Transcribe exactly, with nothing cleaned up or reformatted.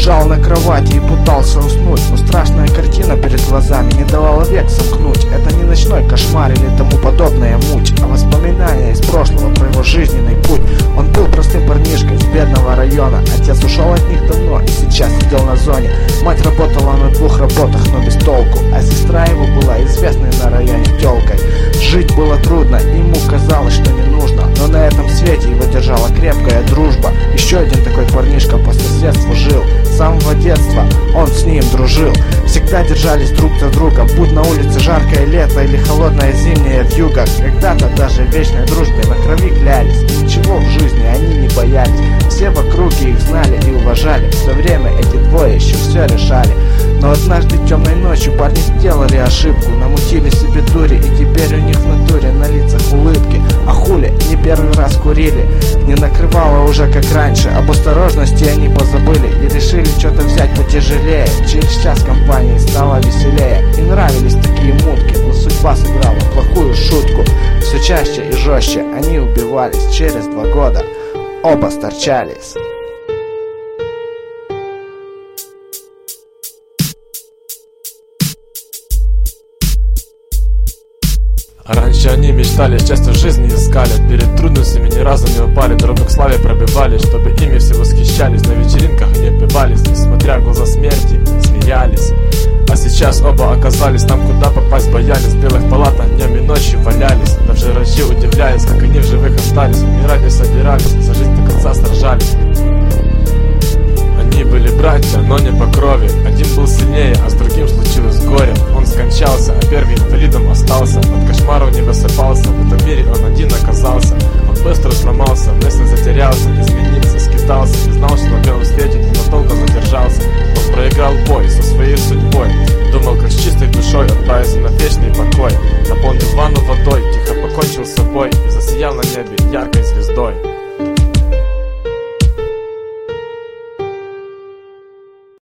Лежал на кровати и пытался уснуть, но страшная картина перед глазами не давала век сомкнуть. Это не ночной кошмар или тому подобная муть, а воспоминания из прошлого про его жизненный путь. Он был простым парнишкой из бедного района. Отец ушел от них давно и сейчас сидел на зоне. Мать работала на двух работах, но без толку, а сестра его была известной на районе тёлкой. Жить было трудно, ему казалось, что не нужно, но на этом свете его держала крепкая дружба. Еще один такой парнишка по соседству жил. С самого детства он с ним дружил. Всегда держались друг за друга, будь на улице жаркое лето или холодное зимнее вьюга. Когда-то даже в вечной дружбе на крови клялись. Ничего в жизни они не боялись. Все в округе их знали и уважали. В то время эти двое еще все решали. Но однажды темной ночью парни сделали ошибку, намутили себе дури, и теперь у них в натуре на лицах улыбки. А хули, не первый раз курили, не накрывало уже как раньше. Об осторожности они позабыли и решили что-то взять потяжелее. Через час компании стало веселее, и нравились такие мутки, но судьба сыграла плохую шутку. Все чаще и жестче они убивались. Через два года оба сторчались. Раньше они мечтали, счастье в жизни искали, перед трудностями ни разу не упали, дорогу к славе пробивались, чтобы ими все восхищались, на вечеринках не отпевались, несмотря в глаза смерти, смеялись. А сейчас оба оказались там, куда попасть боялись, в белых палатах днем и ночью валялись. Даже врачи удивляясь, как они в живых остались, умирать не собирались, за жизнь до конца сражались. Они были братья, но не по крови. Один был сильнее, а с другим случилось горе. Он скончался, а первый инвалидом остался. От кошмаров не высыпался, в этом мире он один оказался. Он быстро сломался, мысль затерялся, изменился, скитался, не знал, что на белом свете ненадолго задержался. Он проиграл бой со своей судьбой, думал, как с чистой душой отправиться на вечный покой. Наполнил ванну водой, тихо покончил с собой и засиял на небе яркой звездой.